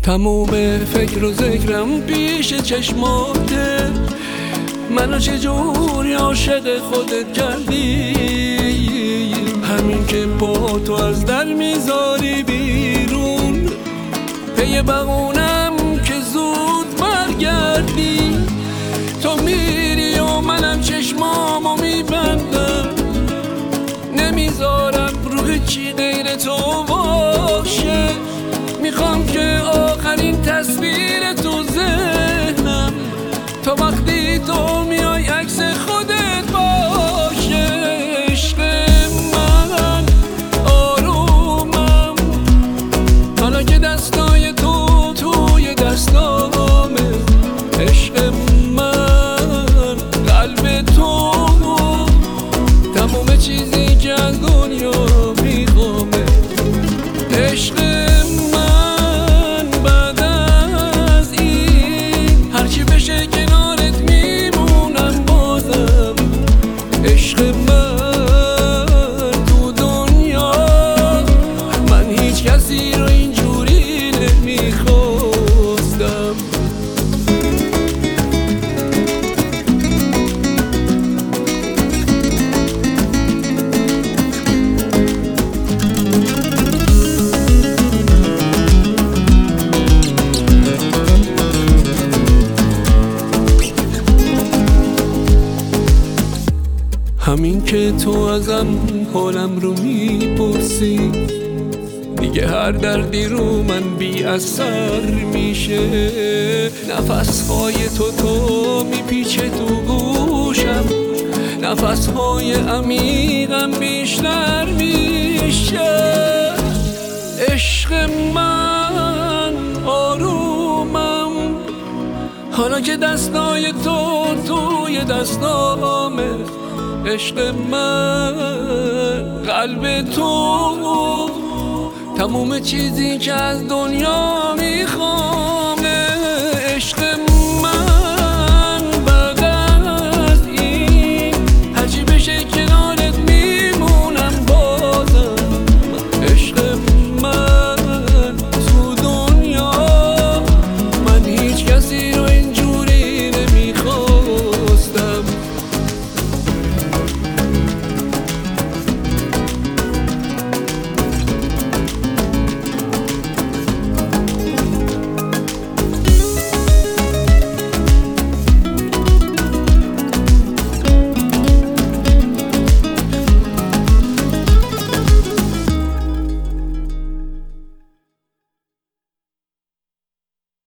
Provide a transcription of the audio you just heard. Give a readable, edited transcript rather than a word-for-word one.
تموم فکر و ذکرم پیش چشماته، منو چجوری عاشق خودت کردی؟ همین که با تو از در میذاری بیرون، پی بقونم که زود برگردی. تو میری و منم چشمامو میبندم، نمیذارم رو هیچی غیر تو باشه. میخوام که آخرین تصویر تو ذهنم تا وقتی تو میای عکس خودت باشه. عشق من آرومم، حالا که دستای تو توی دستامه. عشق من قلب تو تموم چیزی که از دنیا میخوامه. عشق من بعد از این هرچی بشه کنارت میمونم بازم. عشق من تو دنیا من هیچ کسی رو اینجوری نمیخواستم. همین که تو ازم حالم رو میپرسی، دیگه هر دردی رو من بی اثر میشه. نفسهای تو میپیچه تو گوشم، نفسهای عمیقم بیشتر میشه. عشق من آرومم، حالا که دستای تو توی دستامه. عشق من قلب تو تموم چیزی که از دنیا میخوام.